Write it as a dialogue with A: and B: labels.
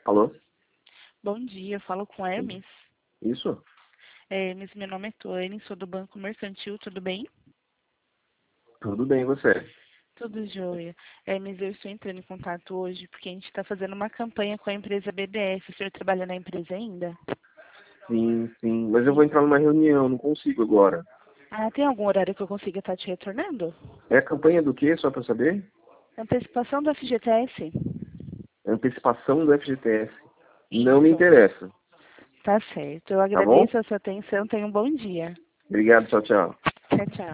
A: Alô?
B: Bom dia, eu falo com Hermes.
A: Isso?
B: Hermes, meu nome é Tuane, sou do Banco Mercantil, tudo bem?
A: Tudo bem, e você?
B: Tudo jóia. Hermes, eu estou entrando em contato hoje porque a gente está fazendo uma campanha com a empresa BDF. O senhor trabalha na empresa ainda?
A: Sim, sim. Mas eu vou
B: Sim.
A: entrar numa reunião, não consigo agora.
B: Ah, tem algum horário que eu consiga estar te retornando?
A: É a campanha do quê, só para saber?
B: Antecipação do FGTS?
A: Antecipação do FGTS. Não me
B: Isso,
A: interessa,
B: tá certo. Eu
A: tá bom?
B: agradeço a sua atenção. Tenha um bom dia.
A: Obrigado, tchau, tchau.
B: Tchau, tchau.